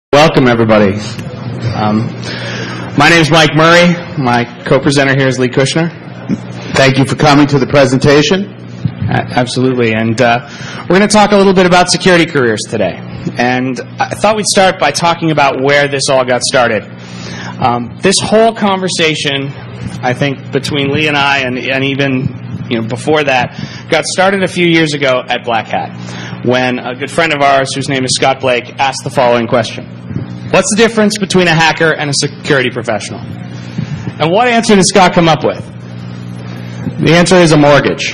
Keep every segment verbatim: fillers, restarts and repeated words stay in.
Welcome, everybody. Um, my name is Mike Murray. My co-presenter here is Lee Kushner. Thank you for coming to the presentation. Uh, absolutely. And uh, we're going to talk a little bit about security careers today. And I thought we'd start by talking about where this all got started. Um, this whole conversation, I think, between Lee and I, and, and even you know before that, got started a few years ago at Black Hat, when a good friend of ours, whose name is Scott Blake, asked the following question. What's the difference between a hacker and a security professional? And what answer did Scott come up with? The answer is a mortgage.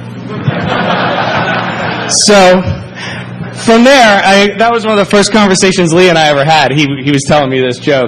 So, from there, I, that was one of the first conversations Lee and I ever had. He, he was telling me this joke.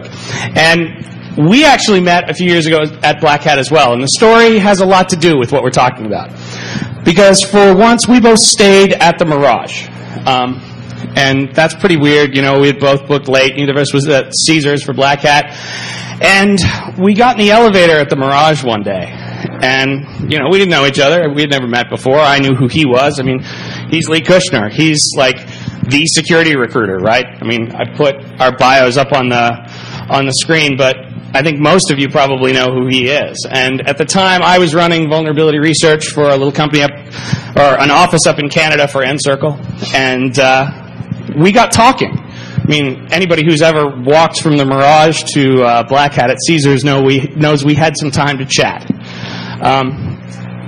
And we actually met a few years ago at Black Hat as well. And the story has a lot to do with what we're talking about. Because for once, we both stayed at the Mirage. Um, and that's pretty weird. You know, we had both booked late. Neither of us was at Caesars for Black Hat. And we got in the elevator at the Mirage one day. And, you know, we didn't know each other. We had never met before. I knew who he was. I mean, he's Lee Kushner. He's like the security recruiter, right? I mean, I put our bios up on the on the screen, but I think most of you probably know who he is. And at the time, I was running vulnerability research for a little company up, or an office up in Canada for N-Circle. And uh, we got talking. I mean, anybody who's ever walked from the Mirage to uh, Black Hat at Caesars know we, knows we had some time to chat. Um,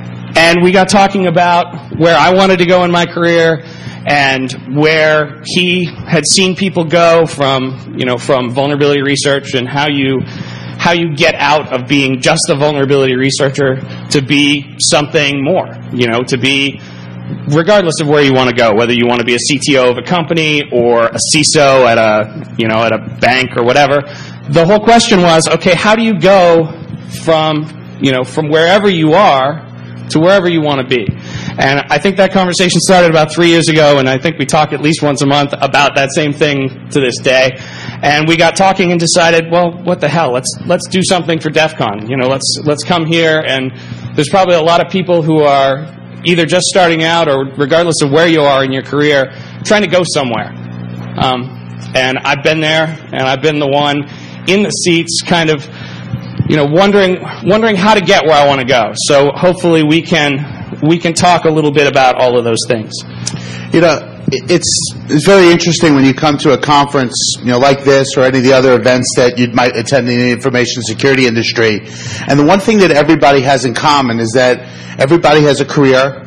and we got talking about where I wanted to go in my career and where he had seen people go from, you know, from vulnerability research and how you how you get out of being just a vulnerability researcher to be something more, you know, to be, regardless of where you want to go, whether you want to be a C T O of a company or a C I S O at a, you know, at a bank or whatever. The whole question was, okay, how do you go from, you know, from wherever you are to wherever you want to be? And I think that conversation started about three years ago, and I think we talk at least once a month about that same thing to this day. And we got talking and decided, well, what the hell? Let's let's do something for DEF CON. You know, let's let's come here, and there's probably a lot of people who are either just starting out or regardless of where you are in your career, trying to go somewhere. Um, and I've been there, and I've been the one in the seats kind of, you know, wondering wondering how to get where I want to go. So hopefully we can we can talk a little bit about all of those things. You know, it's it's very interesting when you come to a conference, you know, like this or any of the other events that you might attend in the information security industry. And the one thing that everybody has in common is that everybody has a career.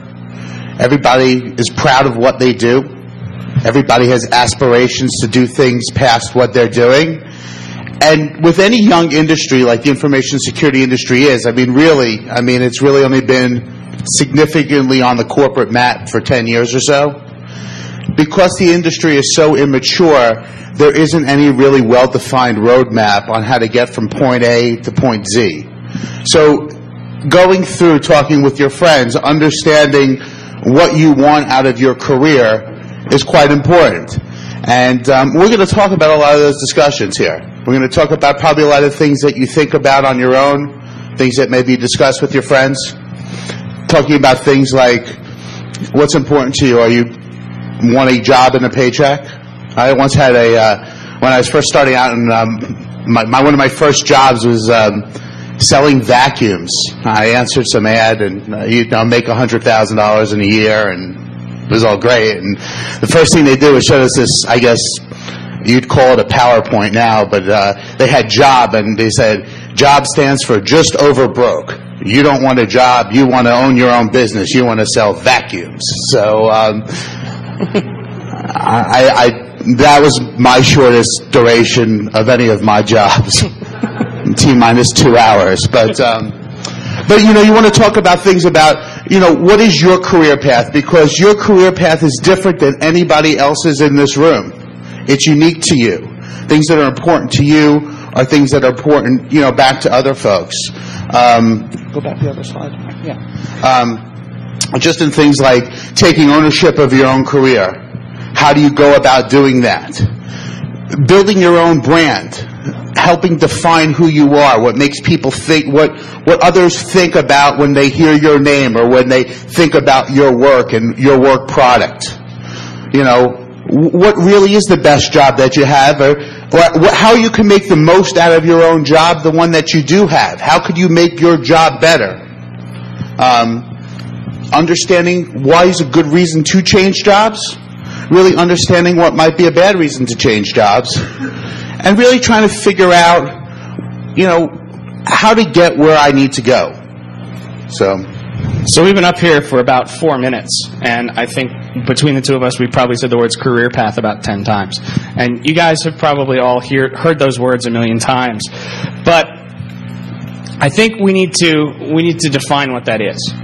Everybody is proud of what they do. Everybody has aspirations to do things past what they're doing. And with any young industry like the information security industry is, I mean, really, I mean, it's really only been significantly on the corporate map for ten years or so. Because the industry is so immature, there isn't any really well-defined roadmap on how to get from point A to point Z. So going through, talking with your friends, understanding what you want out of your career is quite important. And um, we're going to talk about a lot of those discussions here. We're going to talk about probably a lot of things that you think about on your own, things that maybe you discuss with your friends, talking about things like what's important to you. Are you want a job and a paycheck? I once had a, uh, when I was first starting out, and um, my, my, one of my first jobs was um, selling vacuums. I answered some ad, and uh, you know, make one hundred thousand dollars in a year, and it was all great. And the first thing they did was show us this, I guess you'd call it a PowerPoint now, but uh, they had job, and they said, job stands for just over broke. You don't want a job, you want to own your own business, you want to sell vacuums. So um, I, I, that was my shortest duration of any of my jobs, T minus two hours. But, um, but you know, you want to talk about things about, you know, what is your career path? Because your career path is different than anybody else's in this room. It's unique to you. Things that are important to you are things that are important, you know, back to other folks. Um, go back to the other slide. Yeah. Um, just in things like taking ownership of your own career. How do you go about doing that? Building your own brand. Helping define who you are. What makes people think, what, what others think about when they hear your name or when they think about your work and your work product. You know, what really is the best job that you have, or, or how you can make the most out of your own job, the one that you do have. How could you make your job better? Um, understanding why is a good reason to change jobs, really understanding what might be a bad reason to change jobs, and really trying to figure out, you know, how to get where I need to go. So... So we've been up here for about four minutes, and I think between the two of us, we've probably said the words career path about ten times. And you guys have probably all hear, heard those words a million times. But I think we need to we need to define what that is.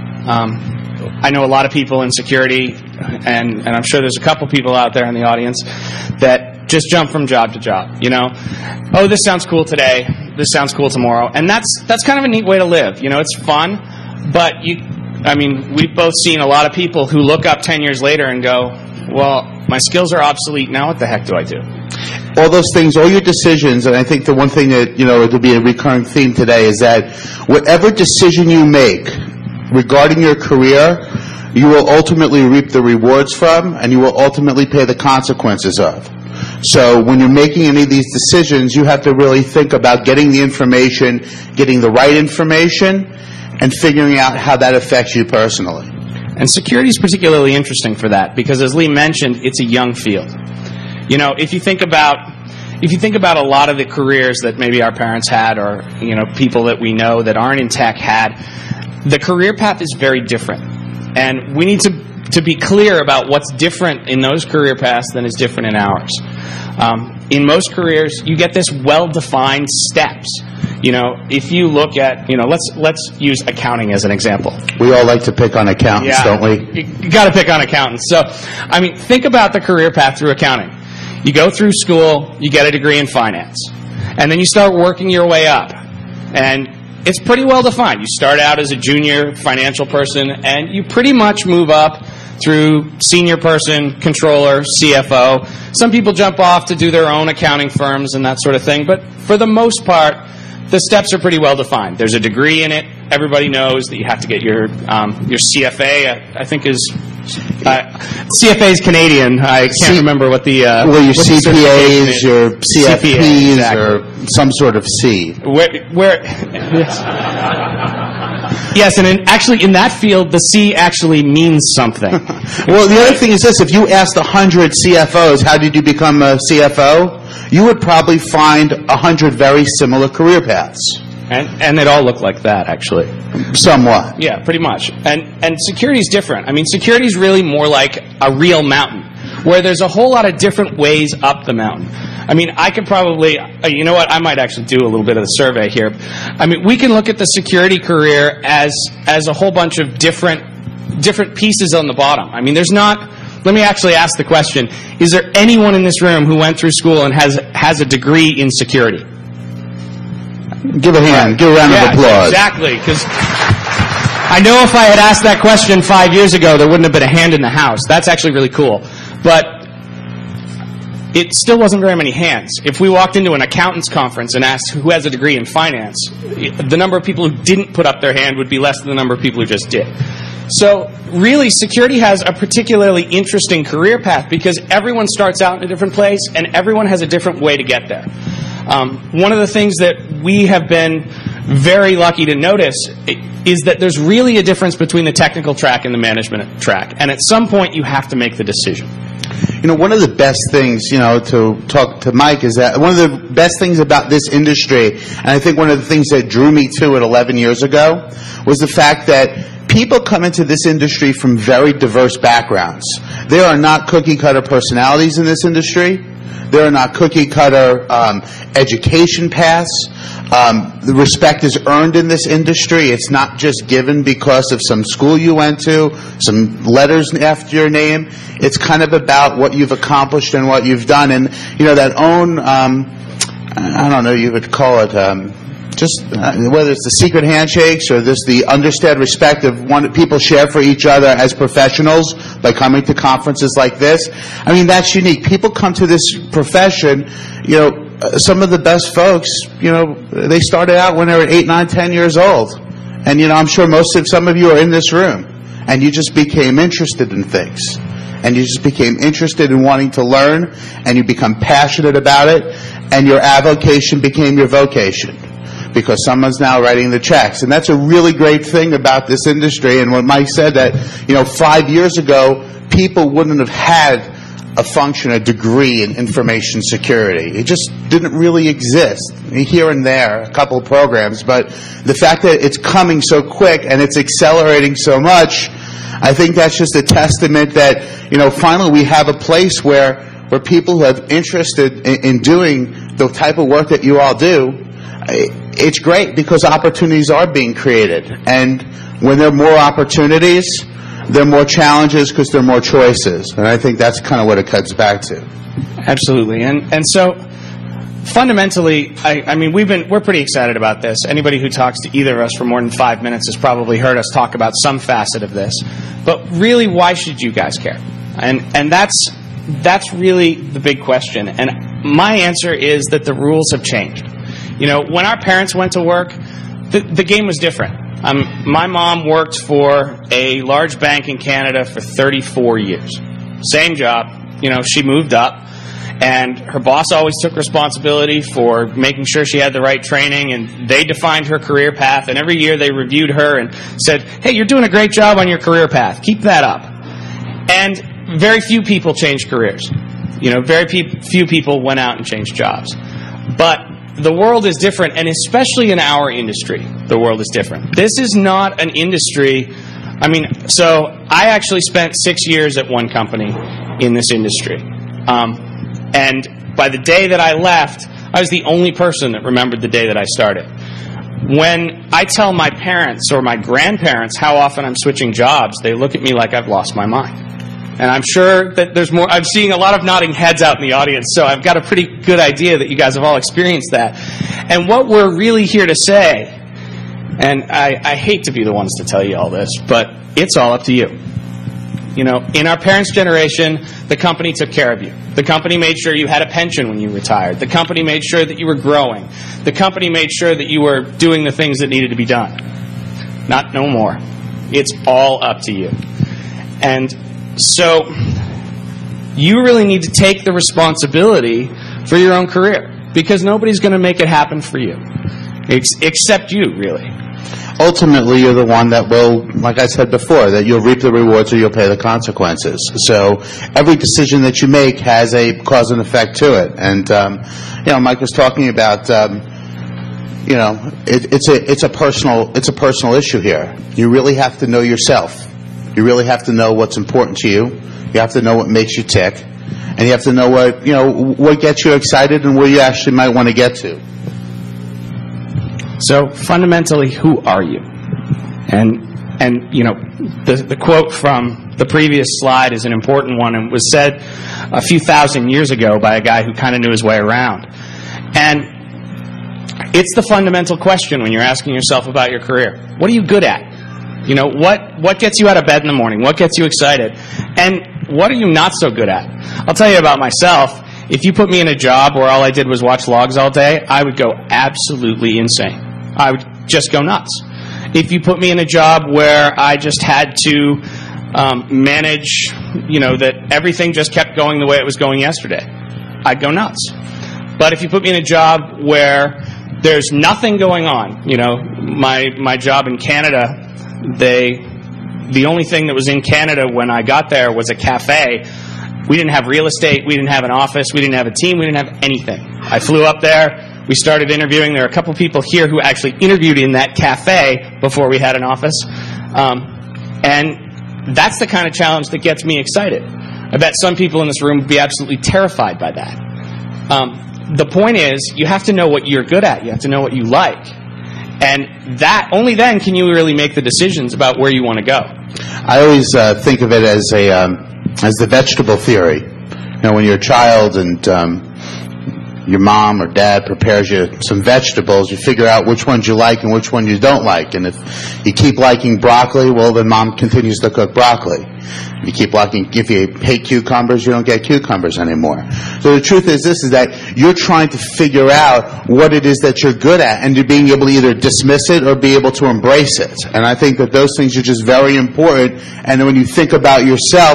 Um, I know a lot of people in security, and, and I'm sure there's a couple people out there in the audience that just jump from job to job. You know, oh, this sounds cool today, this sounds cool tomorrow, and that's that's kind of a neat way to live. You know, it's fun, but you. I mean, we've both seen a lot of people who look up ten years later and go, well, my skills are obsolete. Now what the heck do I do? All those things, all your decisions, and I think the one thing that, you know, it'll be a recurring theme today is that whatever decision you make regarding your career, you will ultimately reap the rewards from, and you will ultimately pay the consequences of. So when you're making any of these decisions, you have to really think about getting the information, getting the right information, and figuring out how that affects you personally. And security is particularly interesting for that because, as Lee mentioned, it's a young field. You know, if you think about if you think about a lot of the careers that maybe our parents had, or you know, people that we know that aren't in tech had, the career path is very different, and we need to to be clear about what's different in those career paths than is different in ours. Um, in most careers, you get this well-defined steps. You know, if you look at, you know, let's let's use accounting as an example. We all like to pick on accountants, yeah, don't we? You, you got to pick on accountants. So, I mean, think about the career path through accounting. You go through school, you get a degree in finance, and then you start working your way up. And it's pretty well defined. You start out as a junior financial person, and you pretty much move up through senior person, controller, C F O. Some people jump off to do their own accounting firms and that sort of thing, but for the most part, the steps are pretty well defined. There's a degree in it. Everybody knows that you have to get your um, your C F A. I, I think is uh, C F A is Canadian. I can't C- remember what the uh, well your C P As, your C F Ps, C P A, exactly. Or some sort of C. Where, where yes. Yes, and in, actually in that field, the C actually means something. Well, the other thing is this: if you asked a hundred C F Os, how did you become a C F O? You would probably find a hundred very similar career paths. And and they'd all look like that, actually. Somewhat. Yeah, pretty much. And and security is different. I mean, security is really more like a real mountain, where there's a whole lot of different ways up the mountain. I mean, I could probably, uh, you know what, I might actually do a little bit of the survey here. I mean, we can look at the security career as as a whole bunch of different different pieces on the bottom. I mean, there's not... Let me actually ask the question, is there anyone in this room who went through school and has has a degree in security? Give a hand. Give a round yeah, of applause. Exactly, because I know if I had asked that question five years ago, there wouldn't have been a hand in the house. That's actually really cool. But it still wasn't very many hands. If we walked into an accountant's conference and asked who has a degree in finance, the number of people who didn't put up their hand would be less than the number of people who just did. So really, security has a particularly interesting career path because everyone starts out in a different place and everyone has a different way to get there. Um, one of the things that we have been very lucky to notice is that there's really a difference between the technical track and the management track. And at some point, you have to make the decision. You know, one of the best things, you know, to talk to Mike is that one of the best things about this industry, and I think one of the things that drew me to it eleven years ago, was the fact that people come into this industry from very diverse backgrounds. There are not cookie-cutter personalities in this industry. There are not cookie-cutter um, education paths. Um, the respect is earned in this industry. It's not just given because of some school you went to, some letters after your name. It's kind of about what you've accomplished and what you've done. And, you know, that own, um, I don't know, you would call it... Um, Just uh, whether it's the secret handshakes or this the understood respect of one people share for each other as professionals by coming to conferences like this. I mean, that's unique. People come to this profession, you know, uh, some of the best folks, you know, they started out when they were eight, nine, ten years old. And, you know, I'm sure most of some of you are in this room and you just became interested in things. and you just became interested in wanting to learn, and you become passionate about it, and your avocation became your vocation, because someone's now writing the checks. And that's a really great thing about this industry. And when Mike said that, you know, five years ago, people wouldn't have had a function, a degree in information security. It just didn't really exist. Here and there, a couple of programs, but the fact that it's coming so quick and it's accelerating so much, I think that's just a testament that, you know, finally we have a place where, where people who have interested in, in doing the type of work that you all do. It's great because opportunities are being created. And when there are more opportunities, there are more challenges because there are more choices. And I think that's kind of what it cuts back to. Absolutely. And and so fundamentally, I, I mean, we've been we're pretty excited about this. Anybody who talks to either of us for more than five minutes has probably heard us talk about some facet of this. But really, why should you guys care? And and that's that's really the big question. And my answer is that the rules have changed. You know, when our parents went to work, the, the game was different. Um, my mom worked for a large bank in Canada for thirty-four years. Same job. You know, she moved up, and her boss always took responsibility for making sure she had the right training, and they defined her career path, and every year they reviewed her and said, hey, you're doing a great job on your career path. Keep that up. And very few people changed careers. You know, very pe- few people went out and changed jobs. But the world is different, and especially in our industry, the world is different. This is not an industry. I mean, so I actually spent six years at one company in this industry. Um, and by the day that I left, I was the only person that remembered the day that I started. When I tell my parents or my grandparents how often I'm switching jobs, they look at me like I've lost my mind. And I'm sure that there's more. I'm seeing a lot of nodding heads out in the audience, so I've got a pretty good idea that you guys have all experienced that. And what we're really here to say, and I, I hate to be the ones to tell you all this, but it's all up to you. You know, in our parents' generation, the company took care of you. The company made sure you had a pension when you retired. The company made sure that you were growing. The company made sure that you were doing the things that needed to be done. Not no more. It's all up to you. And so you really need to take the responsibility for your own career, because nobody's going to make it happen for you, ex- except you, really. Ultimately, you're the one that will, like I said before, that you'll reap the rewards or you'll pay the consequences. So every decision that you make has a cause and effect to it. And, um, you know, Mike was talking about, um, you know, it, it's a it's a personal it's a personal issue here. You really have to know yourself. You really have to know what's important to you. You have to know what makes you tick, and you have to know what you know what gets you excited and where you actually might want to get to. So fundamentally, who are you? And and you know, the the quote from the previous slide is an important one, and was said a few thousand years ago by a guy who kind of knew his way around. And it's the fundamental question when you're asking yourself about your career: what are you good at? You know, what, what gets you out of bed in the morning? What gets you excited? And what are you not so good at? I'll tell you about myself. If you put me in a job where all I did was watch logs all day, I would go absolutely insane. I would just go nuts. If you put me in a job where I just had to um, manage, you know, that everything just kept going the way it was going yesterday, I'd go nuts. But if you put me in a job where there's nothing going on, you know, my my job in Canada, They, the only thing that was in Canada when I got there was a cafe. We didn't have real estate. We didn't have an office. We didn't have a team. We didn't have anything. I flew up there. We started interviewing. There are a couple people here who actually interviewed in that cafe before we had an office. Um, and that's the kind of challenge that gets me excited. I bet some people in this room would be absolutely terrified by that. Um, the point is, you have to know what you're good at. You have to know what you like. And that only then can you really make the decisions about where you want to go. I always uh, think of it as a um, as the vegetable theory. You know, when you're a child and um, your mom or dad prepares you some vegetables, you figure out which ones you like and which one you don't like. And if you keep liking broccoli, well, then mom continues to cook broccoli. If you keep liking, if you hate cucumbers, you don't get cucumbers anymore. So the truth is this, is that you're trying to figure out what it is that you're good at, and you're being able to either dismiss it or be able to embrace it. And I think that those things are just very important. And when you think about yourself,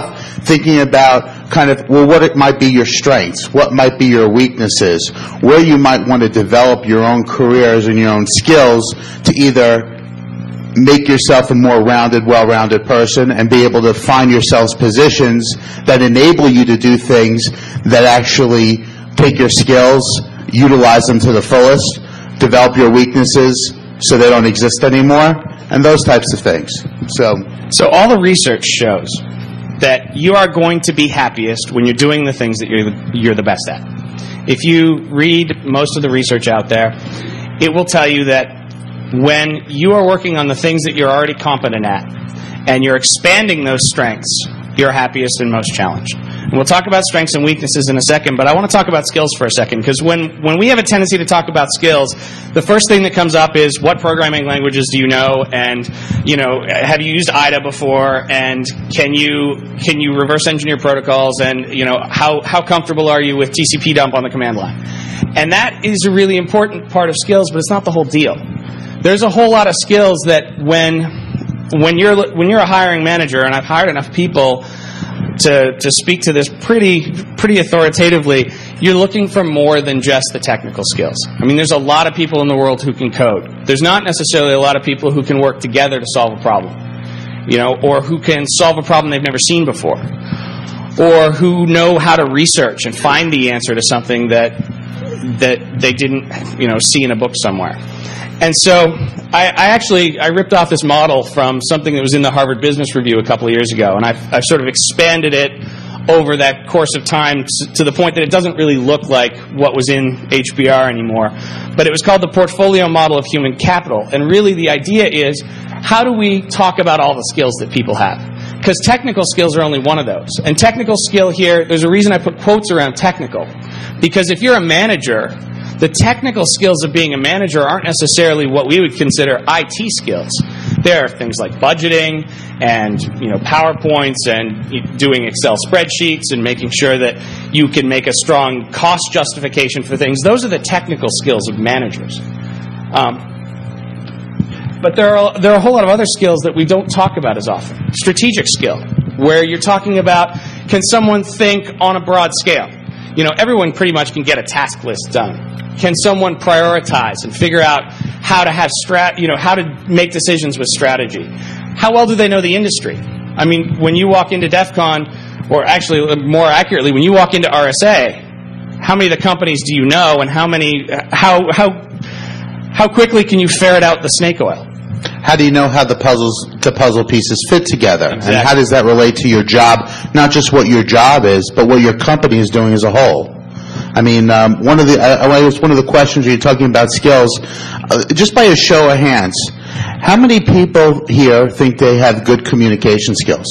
thinking about kind of, well, what it might be your strengths, what might be your weaknesses, where you might want to develop your own careers and your own skills to either make yourself a more rounded, well-rounded person and be able to find yourselves positions that enable you to do things that actually take your skills, utilize them to the fullest, develop your weaknesses so they don't exist anymore, and those types of things. So, so all the research shows that you are going to be happiest when you're doing the things that you're the, you're the best at. If you read most of the research out there, it will tell you that when you are working on the things that you're already competent at and you're expanding those strengths, you're happiest and most challenged. And we'll talk about strengths and weaknesses in a second, but I want to talk about skills for a second, because when, when we have a tendency to talk about skills, the first thing that comes up is, what programming languages do you know, and, you know, have you used I D A before, and can you can you reverse engineer protocols, and, you know, how, how comfortable are you with T C P dump on the command line? And that is a really important part of skills, but it's not the whole deal. There's a whole lot of skills that when when you're when you're a hiring manager, and I've hired enough people to to speak to this pretty pretty authoritatively, you're looking for more than just the technical skills. I mean, there's a lot of people in the world who can code. There's not necessarily a lot of people who can work together to solve a problem, you know, or who can solve a problem they've never seen before, or who know how to research and find the answer to something that that they didn't, you know, see in a book somewhere. And so I, I actually I ripped off this model from something that was in the Harvard Business Review a couple of years ago, and I've, I've sort of expanded it over that course of time to the point that it doesn't really look like what was in H B R anymore. But it was called the Portfolio Model of Human Capital. And really the idea is, how do we talk about all the skills that people have? Because technical skills are only one of those. And technical skill here, there's a reason I put quotes around technical. Because if you're a manager, the technical skills of being a manager aren't necessarily what we would consider I T skills. There are things like budgeting and, you know, PowerPoints and doing Excel spreadsheets and making sure that you can make a strong cost justification for things. Those are the technical skills of managers. Um, but there are there are a whole lot of other skills that we don't talk about as often. Strategic skill, where you're talking about, can someone think on a broad scale? You know, everyone pretty much can get a task list done. Can someone prioritize and figure out how to have strat, you know, how to make decisions with strategy? How well do they know the industry? I mean, when you walk into DEF CON, or actually more accurately, when you walk into R S A, how many of the companies do you know, and how many, how how how quickly can you ferret out the snake oil? How do you know how the puzzles, the puzzle pieces fit together? Exactly. And how does that relate to your job? Not just what your job is, but what your company is doing as a whole. I mean, um, one of the I, I was one of the questions when you're talking about skills, uh, just by a show of hands, how many people here think they have good communication skills?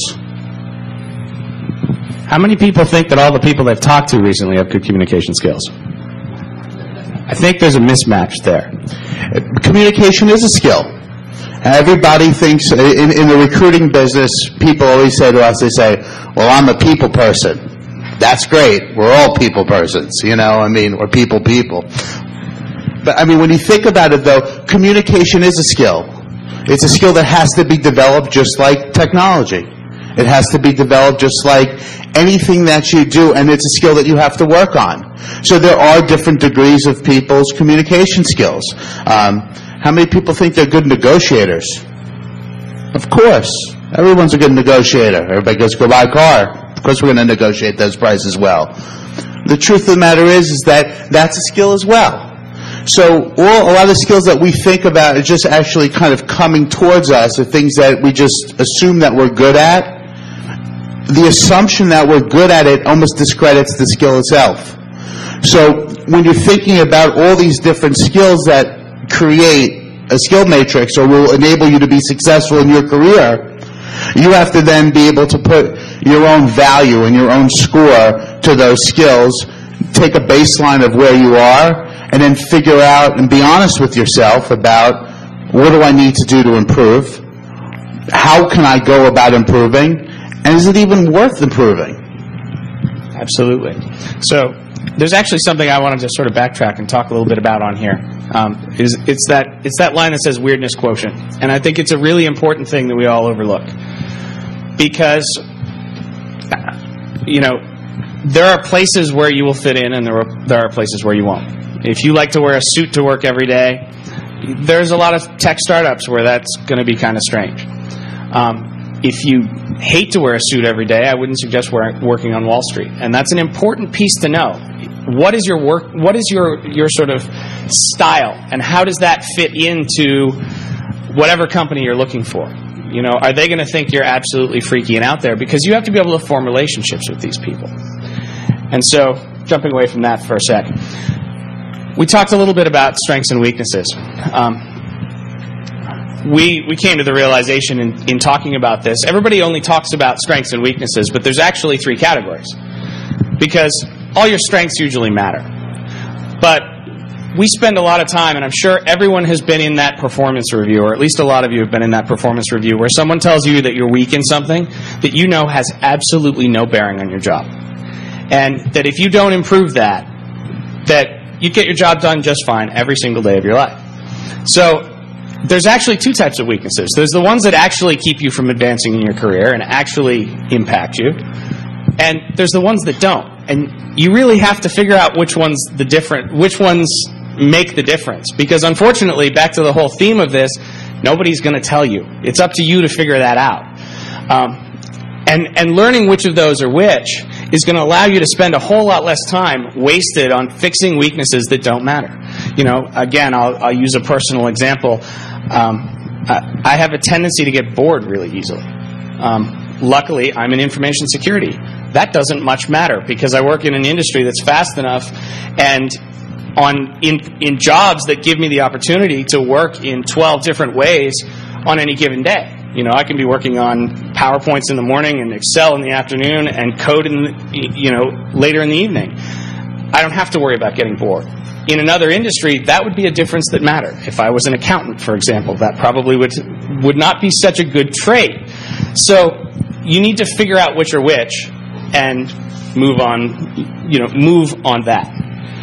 How many people think that all the people they've talked to recently have good communication skills? I think there's a mismatch there. Communication is a skill. Everybody thinks, in, in the recruiting business, people always say to us, they say, well, I'm a people person. That's great. We're all people persons, you know, I mean, we're people people. But, I mean, when you think about it, though, communication is a skill. It's a skill that has to be developed just like technology. It has to be developed just like anything that you do, and it's a skill that you have to work on. So there are different degrees of people's communication skills. Um, how many people think they're good negotiators? Of course. Everyone's a good negotiator. Everybody goes, go buy a car. Of course we're going to negotiate those prices well. The truth of the matter is, is that that's a skill as well. So all, a lot of skills that we think about are just actually kind of coming towards us, are things that we just assume that we're good at. The assumption that we're good at it almost discredits the skill itself. So when you're thinking about all these different skills that create a skill matrix or will enable you to be successful in your career, you have to then be able to put your own value and your own score to those skills, take a baseline of where you are, and then figure out and be honest with yourself about, what do I need to do to improve? How can I go about improving? And is it even worth improving? Absolutely. So there's actually something I wanted to sort of backtrack and talk a little bit about on here. Um, is it's that it's that line that says weirdness quotient, and I think it's a really important thing that we all overlook, because you know, there are places where you will fit in, and there are, there are places where you won't. If you like to wear a suit to work every day, there's a lot of tech startups where that's going to be kind of strange. Um, if you hate to wear a suit every day, I wouldn't suggest wear, working on Wall Street. And that's an important piece to know. What is your work? What is your your sort of style, and how does that fit into whatever company you're looking for? You know, are they going to think you're absolutely freaky and out there? Because you have to be able to form relationships with these people. And so, jumping away from that for a sec, we talked a little bit about strengths and weaknesses. Um, we we came to the realization in, in talking about this, everybody only talks about strengths and weaknesses, but there's actually three categories. Because all your strengths usually matter. But we spend a lot of time, and I'm sure everyone has been in that performance review, or at least a lot of you have been in that performance review, where someone tells you that you're weak in something that you know has absolutely no bearing on your job. And that if you don't improve that, that you get your job done just fine every single day of your life. So there's actually two types of weaknesses. There's the ones that actually keep you from advancing in your career and actually impact you. And there's the ones that don't. And you really have to figure out which ones the different, which ones make the difference. Because unfortunately, back to the whole theme of this, nobody's going to tell you. It's up to you to figure that out. Um, and, and learning which of those are which is going to allow you to spend a whole lot less time wasted on fixing weaknesses that don't matter. You know, again, I'll, I'll use a personal example. Um, I, I have a tendency to get bored really easily. Um, luckily, I'm in information security. That doesn't much matter because I work in an industry that's fast enough and on in in jobs that give me the opportunity to work in twelve different ways on any given day. You know, I can be working on PowerPoints in the morning and Excel in the afternoon and code in the, you know, later in the evening. I don't have to worry about getting bored. In another industry, that would be a difference that mattered. If I was an accountant, for example, that probably would would not be such a good trade. So you need to figure out which are which and move on, you know, move on that.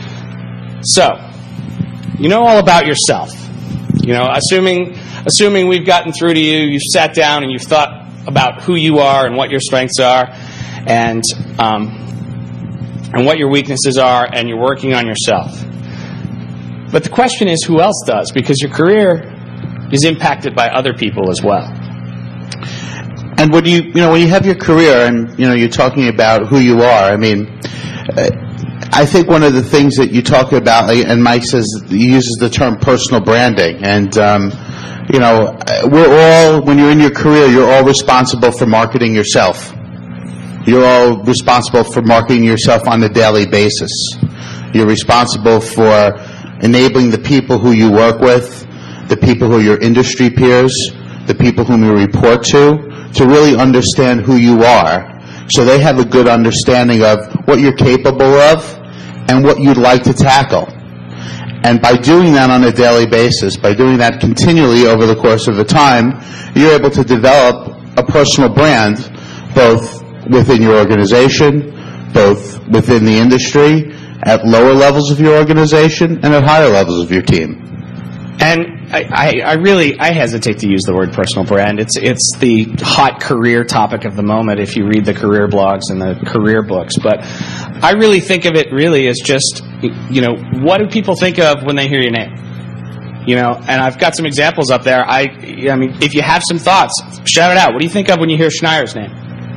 So, you know all about yourself. You know, assuming assuming we've gotten through to you, you've sat down and you've thought about who you are and what your strengths are, and um, and what your weaknesses are, and you're working on yourself. But the question is, who else does? Because your career is impacted by other people as well. And when you, you know, when you have your career and, you know, you're talking about who you are, I mean, uh, I think one of the things that you talk about, and Mike says, he uses the term personal branding. And, um, you know, we're all, when you're in your career, you're all responsible for marketing yourself. You're all responsible for marketing yourself on a daily basis. You're responsible for enabling the people who you work with, the people who are your industry peers, the people whom you report to, to really understand who you are, so they have a good understanding of what you're capable of and what you'd like to tackle. And by doing that on a daily basis, by doing that continually over the course of a time, you're able to develop a personal brand, both within your organization, both within the industry, at lower levels of your organization, and at higher levels of your team. And I, I, I really, I hesitate to use the word personal brand. It's it's the hot career topic of the moment if you read the career blogs and the career books. But I really think of it really as just, you know, what do people think of when they hear your name? You know, and I've got some examples up there. I, I mean, if you have some thoughts, shout it out. What do you think of when you hear Schneier's name?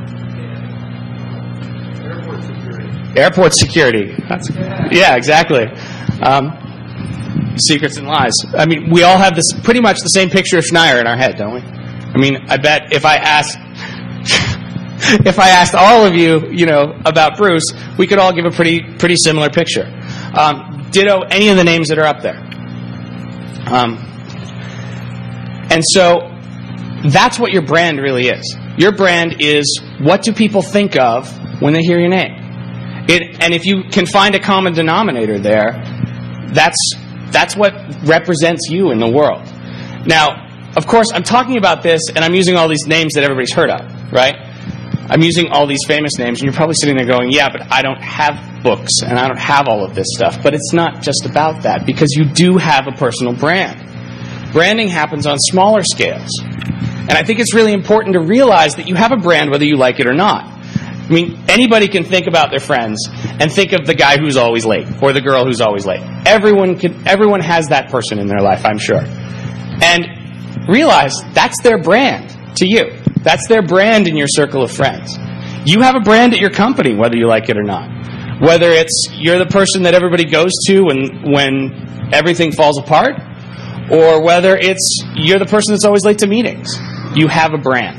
Airport security. That's, yeah, exactly. Um, secrets and lies. I mean, we all have this pretty much the same picture of Schneier in our head, don't we? I mean, I bet if I asked if I asked all of you, you know, about Bruce, we could all give a pretty pretty similar picture. Um, ditto any of the names that are up there. Um, and so that's what your brand really is. Your brand is, what do people think of when they hear your name? It, and if you can find a common denominator there, that's that's what represents you in the world. Now, of course, I'm talking about this, and I'm using all these names that everybody's heard of, right? I'm using all these famous names, and you're probably sitting there going, yeah, but I don't have books, and I don't have all of this stuff. But it's not just about that, because you do have a personal brand. Branding happens on smaller scales. And I think it's really important to realize that you have a brand whether you like it or not. I mean, anybody can think about their friends and think of the guy who's always late or the girl who's always late. Everyone can, everyone has that person in their life, I'm sure. And realize that's their brand to you. That's their brand in your circle of friends. You have a brand at your company, whether you like it or not. Whether it's you're the person that everybody goes to when when everything falls apart, or whether it's you're the person that's always late to meetings. You have a brand.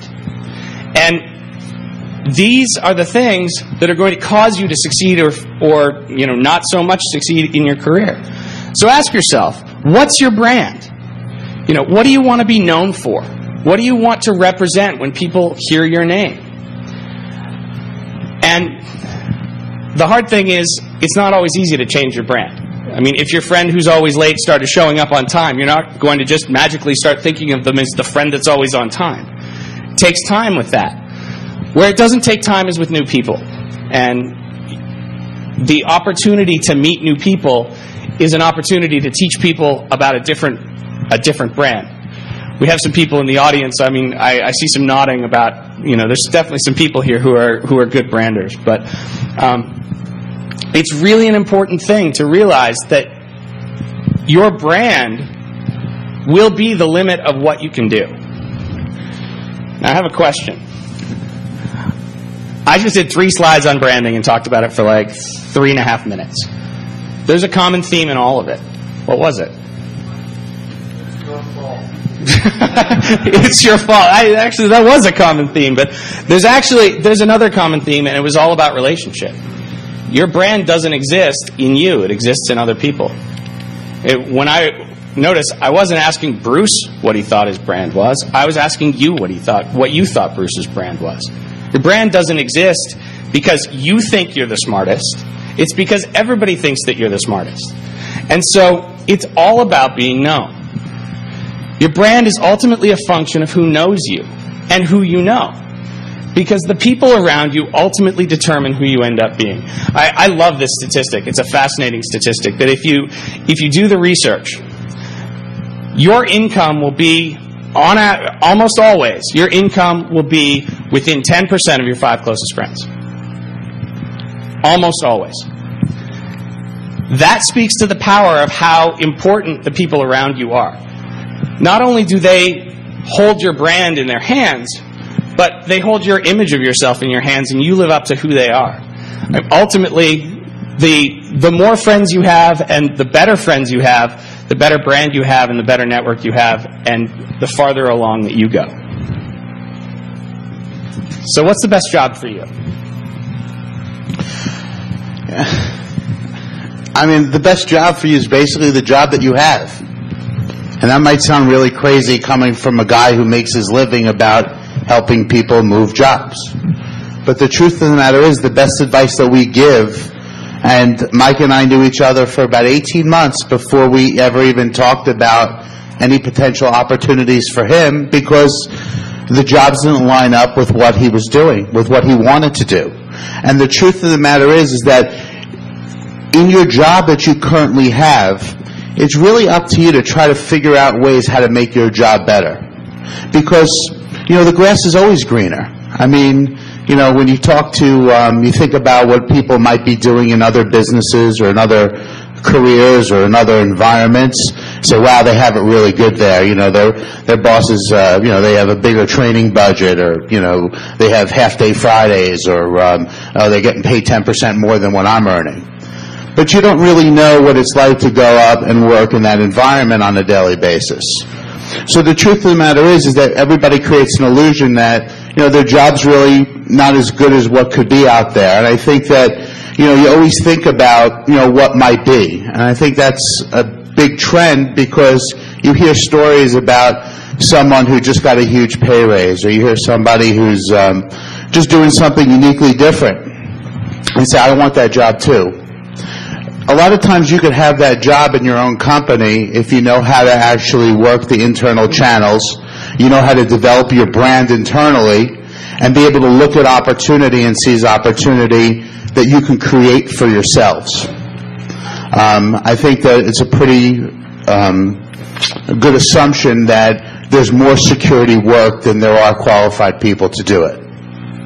And these are the things that are going to cause you to succeed or, or you know, not so much succeed in your career. So ask yourself, what's your brand? You know, what do you want to be known for? What do you want to represent when people hear your name? And the hard thing is, it's not always easy to change your brand. I mean, if your friend who's always late started showing up on time, you're not going to just magically start thinking of them as the friend that's always on time. It takes time with that. Where it doesn't take time is with new people. And the opportunity to meet new people is an opportunity to teach people about a different, a different brand. We have some people in the audience. I mean, I, I see some nodding about, you know, there's definitely some people here who are who are good branders. But um, it's really an important thing to realize that your brand will be the limit of what you can do. Now, I have a question. I just did three slides on branding and talked about it for like three and a half minutes. There's a common theme in all of it. What was it? It's your fault. I, actually, that was a common theme, but there's actually there's another common theme, and it was all about relationship. Your brand doesn't exist in you; it exists in other people. It, when I notice, I wasn't asking Bruce what he thought his brand was. I was asking you what he thought, what you thought Bruce's brand was. Your brand doesn't exist because you think you're the smartest. It's because everybody thinks that you're the smartest, and so it's all about being known. Your brand is ultimately a function of who knows you and who you know. Because the people around you ultimately determine who you end up being. I, I love this statistic. It's a fascinating statistic that if you if you do the research, your income will be, on a, almost always, your income will be within ten percent of your five closest friends. Almost always. That speaks to the power of how important the people around you are. Not only do they hold your brand in their hands, but they hold your image of yourself in your hands, and you live up to who they are. Ultimately, the the more friends you have and the better friends you have, the better brand you have and the better network you have, and the farther along that you go. So what's the best job for you? I mean, the best job for you is basically the job that you have. And that might sound really crazy coming from a guy who makes his living about helping people move jobs. But the truth of the matter is, the best advice that we give, and Mike and I knew each other for about eighteen months before we ever even talked about any potential opportunities for him, because the jobs didn't line up with what he was doing, with what he wanted to do. And the truth of the matter is, is that in your job that you currently have, it's really up to you to try to figure out ways how to make your job better. Because, you know, the grass is always greener. I mean, you know, when you talk to, um, you think about what people might be doing in other businesses or in other careers or in other environments, say, wow, they have it really good there. You know, their their bosses, uh, you know, they have a bigger training budget, or, you know, they have half-day Fridays, or um, oh, they're getting paid ten percent more than what I'm earning. But you don't really know what it's like to go up and work in that environment on a daily basis. So the truth of the matter is, is that everybody creates an illusion that, you know, their job's really not as good as what could be out there. And I think that, you know, you always think about, you know, what might be. And I think that's a big trend, because you hear stories about someone who just got a huge pay raise, or you hear somebody who's um, just doing something uniquely different. And say, I want that job too. A lot of times you could have that job in your own company if you know how to actually work the internal channels, you know how to develop your brand internally, and be able to look at opportunity and seize opportunity that you can create for yourselves. Um, I think that it's a pretty um, good assumption that there's more security work than there are qualified people to do it.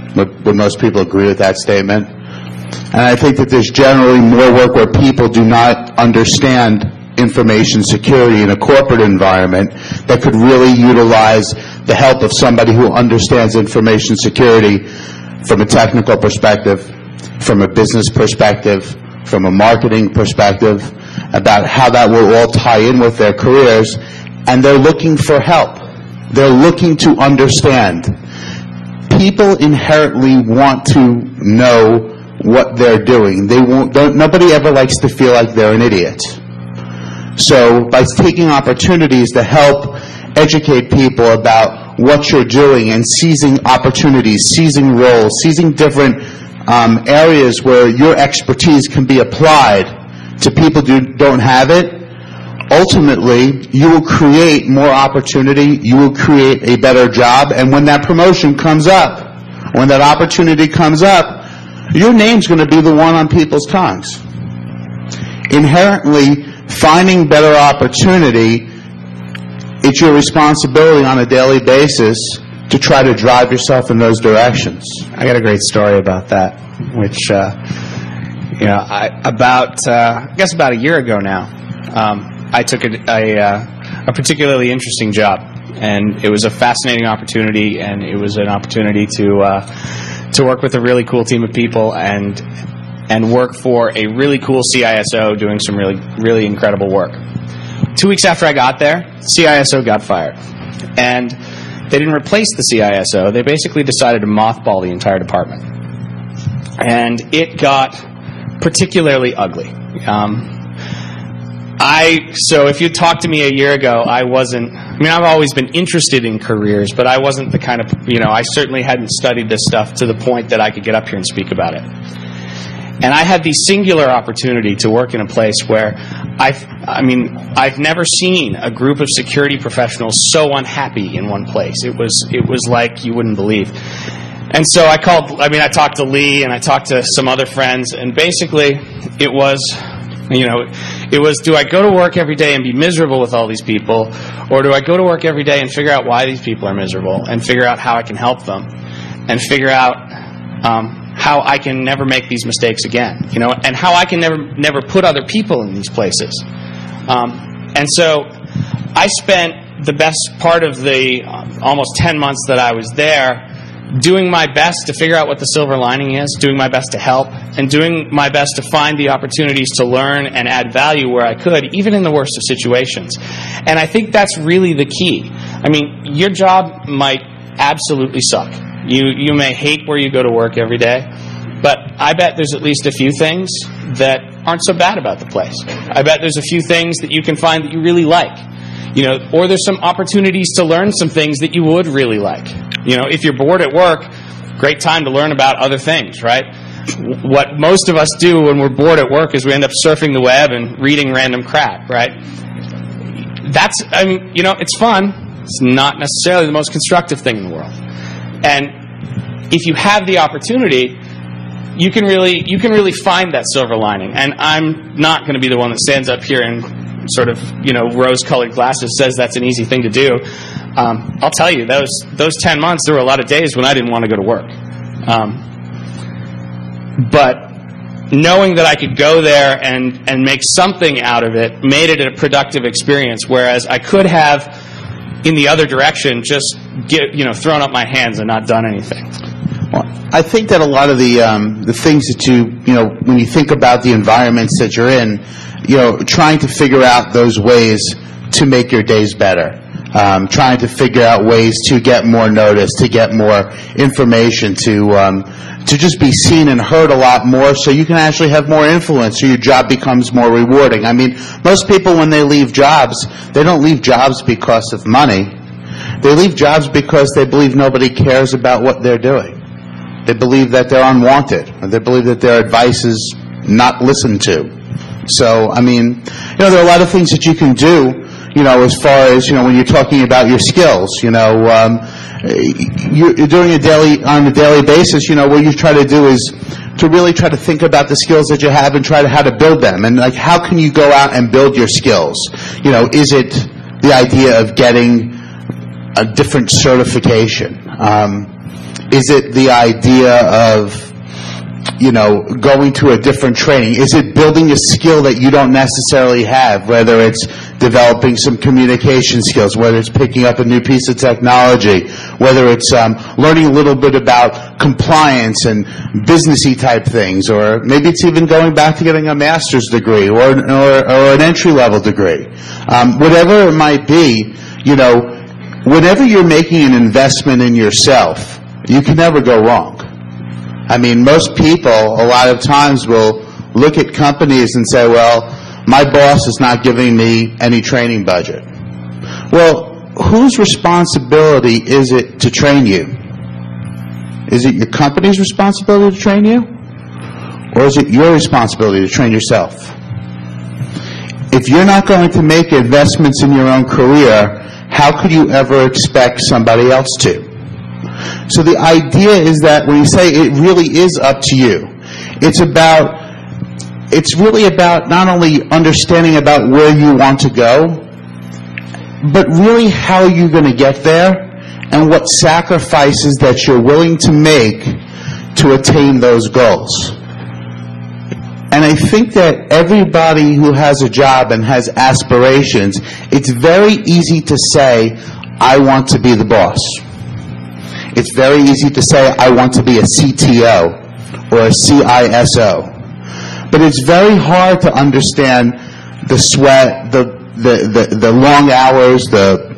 Would, would most people agree with that statement? And I think that there's generally more work where people do not understand information security in a corporate environment that could really utilize the help of somebody who understands information security from a technical perspective, from a business perspective, from a marketing perspective, about how that will all tie in with their careers. And they're looking for help. They're looking to understand. People inherently want to know what they're doing. They won't, don't, nobody ever likes to feel like they're an idiot. So by taking opportunities to help educate people about what you're doing and seizing opportunities, seizing roles, seizing different um, areas where your expertise can be applied to people who don't have it, ultimately you will create more opportunity, you will create a better job, and when that promotion comes up, when that opportunity comes up, your name's going to be the one on people's tongues. Inherently, finding better opportunity, it's your responsibility on a daily basis to try to drive yourself in those directions. I got a great story about that, which, uh, you know, I, about, uh, I guess about a year ago now, um, I took a, a, uh, a particularly interesting job, and it was a fascinating opportunity, and it was an opportunity to, uh, to work with a really cool team of people and and work for a really cool C I S O doing some really, really incredible work. Two weeks after I got there, C I S O got fired. And they didn't replace the C I S O. They basically decided to mothball the entire department. And it got particularly ugly. Um, I, so if you talked to me a year ago, I wasn't, I mean, I've always been interested in careers, but I wasn't the kind of, you know, I certainly hadn't studied this stuff to the point that I could get up here and speak about it. And I had the singular opportunity to work in a place where I've, I mean, I've never seen a group of security professionals so unhappy in one place. It was, it was like you wouldn't believe. And so I called, I mean, I talked to Lee and I talked to some other friends, and basically it was, you know, it was, do I go to work every day and be miserable with all these people, or do I go to work every day and figure out why these people are miserable and figure out how I can help them and figure out, um, how I can never make these mistakes again, you know, and how I can never never put other people in these places. Um, and so I spent the best part of the uh, almost ten months that I was there doing my best to figure out what the silver lining is, doing my best to help, and doing my best to find the opportunities to learn and add value where I could, even in the worst of situations. And I think that's really the key. I mean, your job might absolutely suck. You you may hate where you go to work every day, but I bet there's at least a few things that aren't so bad about the place. I bet there's a few things that you can find that you really like, you know, or there's some opportunities to learn some things that you would really like. You know, if you're bored at work, great time to learn about other things, right? What most of us do when we're bored at work is we end up surfing the web and reading random crap, right? That's, I mean, you know, it's fun. It's not necessarily the most constructive thing in the world. And if you have the opportunity, you can really you can really find that silver lining. And I'm not going to be the one that stands up here and sort of, you know, rose-colored glasses says that's an easy thing to do. Um, I'll tell you, those those ten months, there were a lot of days when I didn't want to go to work. Um, but knowing that I could go there and, and make something out of it made it a productive experience, whereas I could have, in the other direction, just get, you know, thrown up my hands and not done anything. Well, I think that a lot of the um, the things that you, you know, when you think about the environments that you're in, you know, trying to figure out those ways to make your days better, um, trying to figure out ways to get more notice, to get more information, to um, to just be seen and heard a lot more, so you can actually have more influence, so your job becomes more rewarding. I mean, most people, when they leave jobs, they don't leave jobs because of money. They leave jobs because they believe nobody cares about what they're doing. They believe that they're unwanted, or they believe that their advice is not listened to. So, I mean, you know, there are a lot of things that you can do, you know, as far as, you know, when you're talking about your skills, you know, um, you're doing a daily, on a daily basis, you know, what you try to do is to really try to think about the skills that you have and try to how to build them. And, like, how can you go out and build your skills? You know, is it the idea of getting a different certification? Um, Is it the idea of, you know, going to a different training? Is it building a skill that you don't necessarily have, whether it's developing some communication skills, whether it's picking up a new piece of technology, whether it's um, learning a little bit about compliance and businessy type things, or maybe it's even going back to getting a master's degree or, or, or an entry-level degree. Um, whatever it might be, you know, whenever you're making an investment in yourself, you can never go wrong. I mean, most people, a lot of times, will look at companies and say, well, my boss is not giving me any training budget. Well, whose responsibility is it to train you? Is it your company's responsibility to train you? Or is it your responsibility to train yourself? If you're not going to make investments in your own career, how could you ever expect somebody else to? So the idea is that when you say it really is up to you, it's about, it's really about not only understanding about where you want to go, but really how you're going to get there and what sacrifices that you're willing to make to attain those goals. And I think that everybody who has a job and has aspirations, it's very easy to say, I want to be the boss. It's very easy to say, I want to be a C T O or a C I S O. But it's very hard to understand the sweat, the, the, the, the long hours, the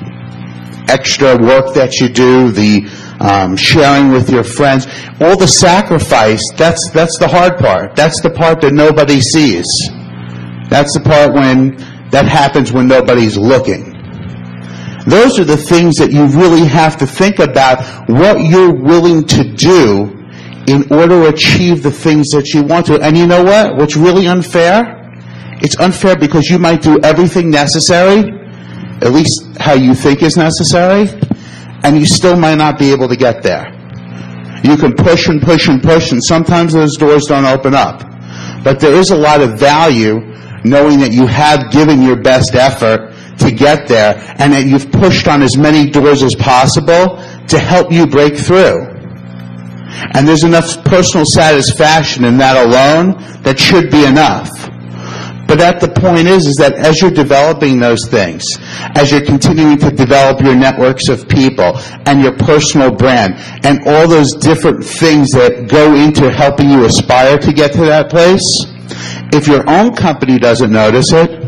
extra work that you do, the um, sharing with your friends, all the sacrifice. That's, that's the hard part. That's the part that nobody sees. That's the part when that happens when nobody's looking. Those are the things that you really have to think about, what you're willing to do in order to achieve the things that you want to. And you know what? What's really unfair? It's unfair because you might do everything necessary, at least how you think is necessary, and you still might not be able to get there. You can push and push and push, and sometimes those doors don't open up. But there is a lot of value knowing that you have given your best effort to get there, and that you've pushed on as many doors as possible to help you break through. And there's enough personal satisfaction in that alone that should be enough. But at the point is, is that as you're developing those things, as you're continuing to develop your networks of people and your personal brand and all those different things that go into helping you aspire to get to that place, if your own company doesn't notice it,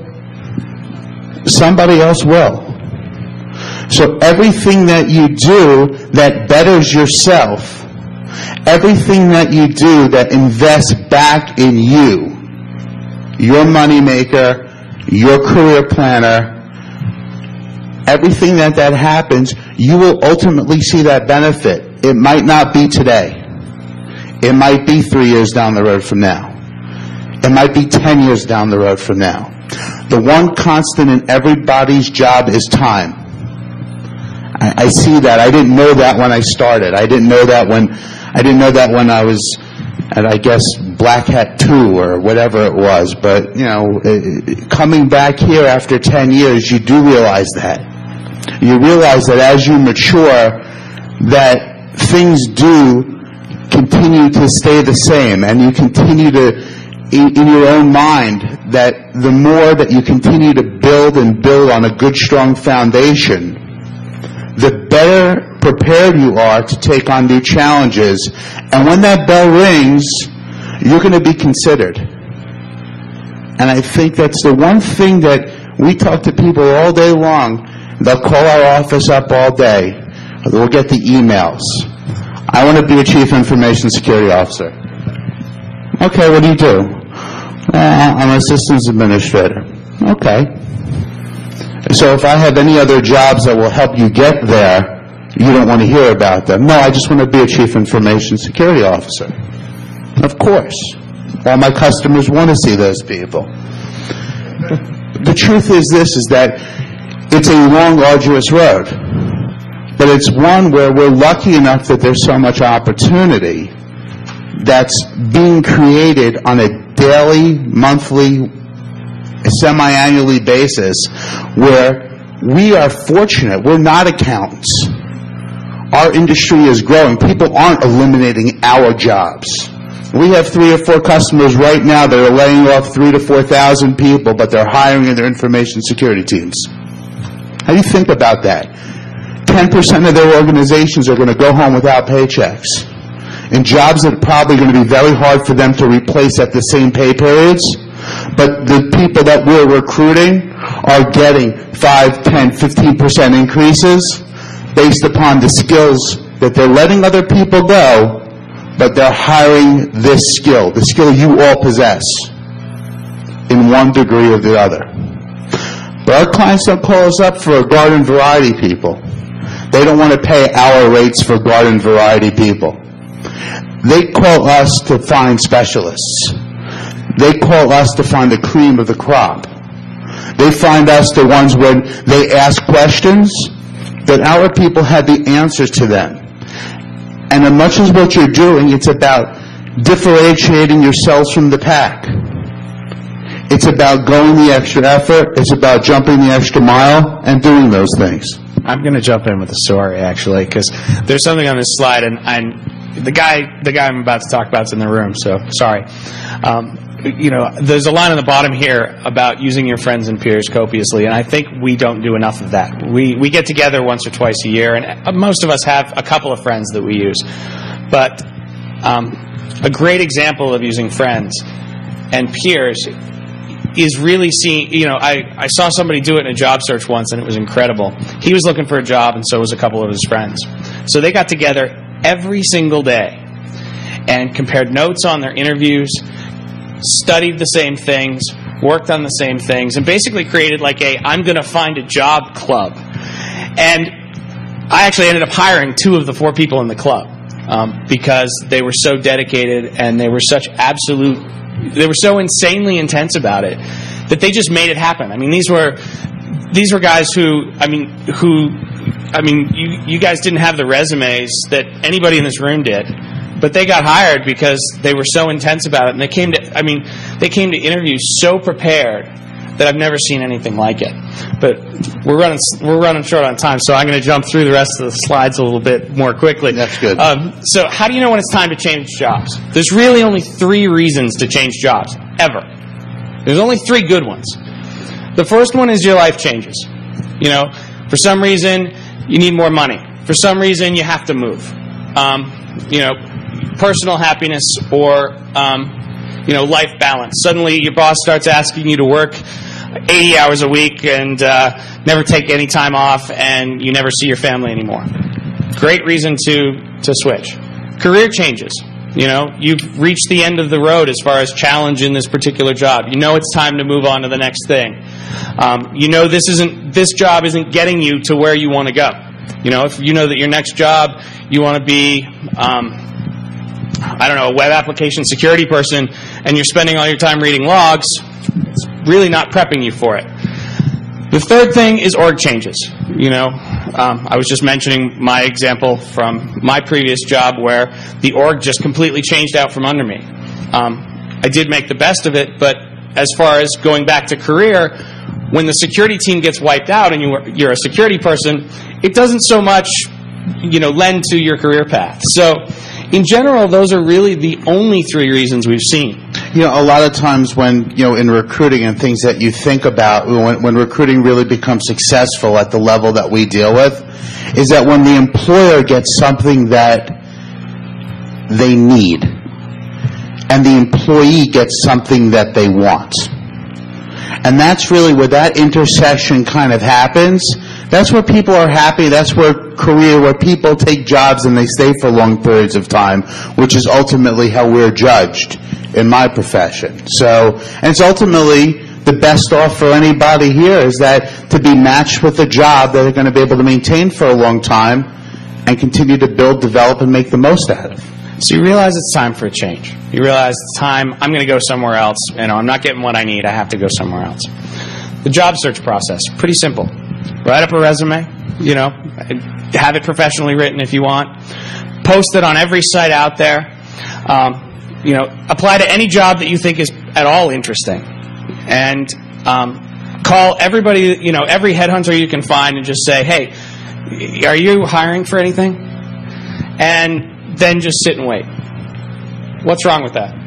somebody else will. So everything that you do that betters yourself, everything that you do that invests back in you, your moneymaker, your career planner, everything that that happens, you will ultimately see that benefit. It might not be today. It might be three years down the road from now. It might be ten years down the road from now. The one constant in everybody's job is time. I, I see that. I didn't know that when I started. I didn't know that when I didn't know that when I was at, I guess, Black Hat two or whatever it was. But, you know, coming back here after ten years, you do realize that. You realize that as you mature, that things do continue to stay the same, and you continue to, in, in your own mind, that the more that you continue to build and build on a good, strong foundation, the better prepared you are to take on new challenges. And when that bell rings, you're going to be considered. And I think that's the one thing that we talk to people all day long. They'll call our office up all day. They'll get the emails. I want to be a Chief Information Security Officer. Okay, what do you do? Uh, I'm an Systems Administrator. Okay. So if I have any other jobs that will help you get there, you don't want to hear about them. No, I just want to be a Chief Information Security Officer. Of course. All my customers want to see those people. The truth is this, is that it's a long, arduous road. But it's one where we're lucky enough that there's so much opportunity that's being created on a daily, monthly, semi-annually basis, where we are fortunate. We're not accountants. our industry is growing. People aren't eliminating our jobs. We have three or four customers right now that are laying off three to four thousand people, but they're hiring in their information security teams. How do you think about that? ten percent of their organizations are going to go home without paychecks, in jobs that are probably going to be very hard for them to replace at the same pay periods. But the people that we're recruiting are getting five, ten, fifteen percent increases based upon the skills that they're letting other people go, but they're hiring this skill, the skill you all possess, in one degree or the other. But our clients don't call us up for garden variety people. They don't want to pay our rates for garden variety people. They call us to find specialists. They call us to find the cream of the crop. They find us the ones when they ask questions that our people have the answers to them. And as much as what you're doing, it's about differentiating yourselves from the pack. It's about going the extra effort. It's about jumping the extra mile and doing those things. I'm going to jump in with a story, actually, because there's something on this slide, and I'm, the guy the guy I'm about to talk about is in the room, so sorry. Um, you know, there's a line on the bottom here about using your friends and peers copiously, and I think we don't do enough of that. We we get together once or twice a year, and most of us have a couple of friends that we use. But um, a great example of using friends and peers is really seeing, you know, I, I saw somebody do it in a job search once, and it was incredible. He was looking for a job, and so was a couple of his friends. So they got together every single day and compared notes on their interviews, studied the same things, worked on the same things, and basically created like a I'm going to find a job club. And I actually ended up hiring two of the four people in the club um, because they were so dedicated and they were such absolute, they were so insanely intense about it that they just made it happen. I mean, these were these were guys who, I mean, who, I mean, you you guys didn't have the resumes that anybody in this room did. But they got hired because they were so intense about it, and they came to, I mean, they came to interviews so prepared that I've never seen anything like it. But we're running, we're running short on time, so I'm going to jump through the rest of the slides a little bit more quickly. That's good. Um, so how do you know when it's time to change jobs? There's really only three reasons to change jobs, ever. There's only three good ones. The first one is your life changes. You know, for some reason, you need more money. For some reason, you have to move. Um, you know, personal happiness or, um, you know, life balance. Suddenly your boss starts asking you to work eighty hours a week and uh, never take any time off, and you never see your family anymore. Great reason to, to switch. Career changes. You know, you've reached the end of the road as far as challenge in this particular job. You know it's time to move on to the next thing. Um, you know this isn't this job isn't getting you to where you want to go. You know, if you know that your next job you want to be, um, I don't know, a web application security person, and you're spending all your time reading logs, it's really not prepping you for it. The third thing is org changes. You know, um, I was just mentioning my example from my previous job where the org just completely changed out from under me. Um, I did make the best of it, but as far as going back to career, when the security team gets wiped out and you are, you're a security person, it doesn't so much, you know, lend to your career path. So, in general, those are really the only three reasons we've seen. You know, a lot of times when, you know, in recruiting and things that you think about, when, when recruiting really becomes successful at the level that we deal with, is that when the employer gets something that they need, and the employee gets something that they want. And that's really where that intersection kind of happens. That's where people are happy. That's where career, where people take jobs and they stay for long periods of time, which is ultimately how we're judged in my profession. So, and it's ultimately the best off for anybody here is that to be matched with a job that they're going to be able to maintain for a long time and continue to build, develop, and make the most out of. So you realize it's time for a change. You realize it's time, I'm going to go somewhere else. You know, I'm not getting what I need. I have to go somewhere else. The job search process, pretty simple. Write up a resume, you know, have it professionally written if you want. Post it on every site out there. Um, you know, apply to any job that you think is at all interesting. And um, call everybody, you know, every headhunter you can find and just say, hey, are you hiring for anything? and then just sit and wait. What's wrong with that?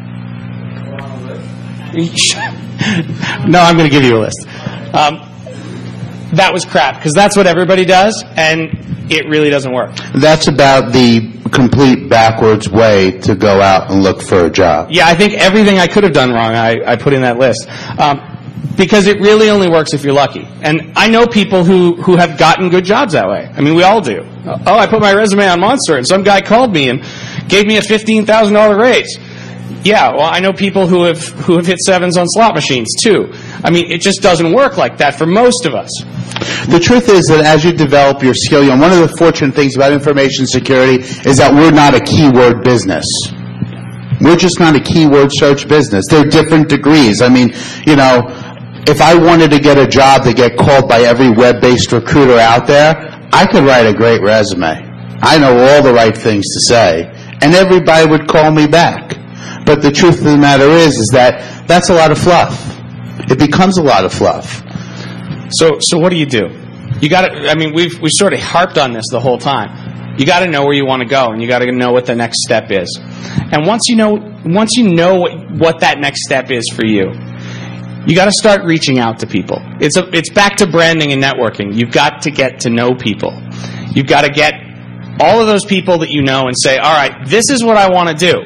No, I'm going to give you a list. Um, that was crap, because that's what everybody does, and it really doesn't work. That's about the complete backwards way to go out and look for a job. Yeah, I think everything I could have done wrong, I, I put in that list. Um, because it really only works if you're lucky. And I know people who, who have gotten good jobs that way. I mean, we all do. Oh, I put my resume on Monster, and some guy called me and gave me a fifteen thousand dollars raise. Yeah, well, I know people who have who have hit sevens on slot machines, too. I mean, it just doesn't work like that for most of us. The truth is that as you develop your skill, you know, one of the fortunate things about information security is that we're not a keyword business. We're just not a keyword search business. There are different degrees. I mean, you know, if I wanted to get a job to get called by every web-based recruiter out there, I could write a great resume. I know all the right things to say, and everybody would call me back. But the truth of the matter is, is that that's a lot of fluff. It becomes a lot of fluff. So, so what do you do? You got to. I mean, we've we sort of harped on this the whole time. You got to know where you want to go, and you got to know what the next step is. And once you know, once you know what, what that next step is for you, you got to start reaching out to people. It's a, it's back to branding and networking. You've got to get to know people. You've got to get all of those people that you know and say, all right, this is what I want to do.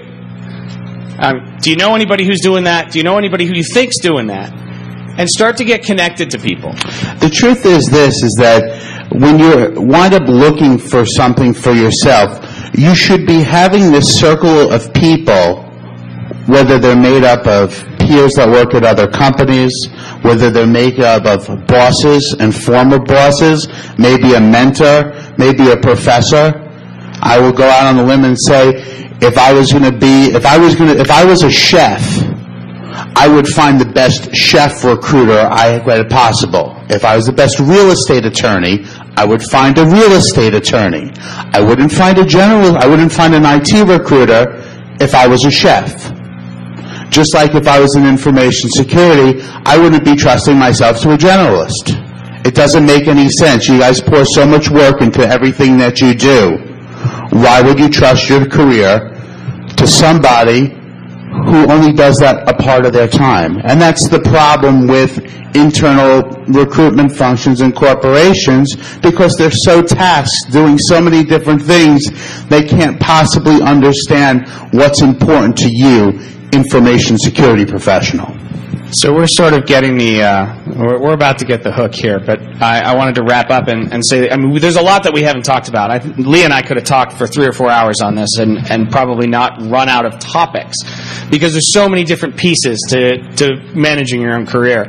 Um, do you know anybody who's doing that? Do you know anybody who you think's doing that? And start to get connected to people. The truth is this, is that when you wind up looking for something for yourself, you should be having this circle of people, whether they're made up of peers that work at other companies, whether they're made up of bosses and former bosses, maybe a mentor, maybe a professor. I will go out on a limb and say, if I was going to be, if I was going to, if I was a chef, I would find the best chef recruiter I had possible. If I was the best real estate attorney, I would find a real estate attorney. I wouldn't find a general, I wouldn't find an I T recruiter if I was a chef. Just like if I was in information security, I wouldn't be trusting myself to a generalist. It doesn't make any sense. You guys pour so much work into everything that you do. Why would you trust your career to somebody who only does that a part of their time? And that's the problem with internal recruitment functions in corporations, because they're so tasked doing so many different things, they can't possibly understand what's important to you, information security professional. So we're sort of getting the, uh, we're, we're about to get the hook here, but I, I wanted to wrap up and, and say, I mean, there's a lot that we haven't talked about. I, Lee and I could have talked for three or four hours on this and, and probably not run out of topics, because there's so many different pieces to, to managing your own career.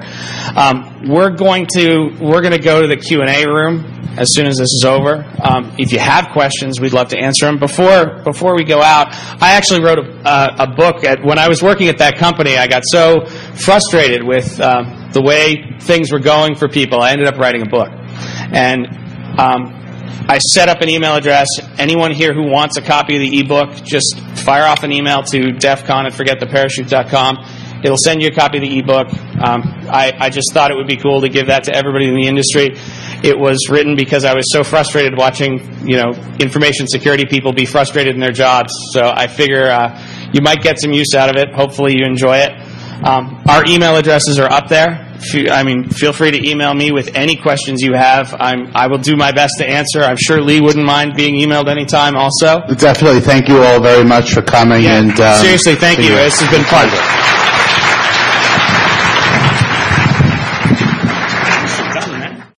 Um, we're going to, we're going to go to the Q and A room as soon as this is over. Um, if you have questions, we'd love to answer them. Before before we go out, I actually wrote a, uh, a book. At, when I was working at that company, I got so frustrated with um, the way things were going for people, I ended up writing a book. And um, I set up an email address. Anyone here who wants a copy of the ebook, just fire off an email to defcon at forget the parachute dot com. It'll send you a copy of the ebook. Um, I, I just thought it would be cool to give that to everybody in the industry. It was written because I was so frustrated watching, you know, information security people be frustrated in their jobs. So I figure uh, you might get some use out of it. Hopefully you enjoy it. Um, our email addresses are up there. If you, I mean, feel free to email me with any questions you have. I'm, I will do my best to answer. I'm sure Lee wouldn't mind being emailed anytime also. Definitely. Thank you all very much for coming. Yeah, and uh, seriously, thank you. This has been fun.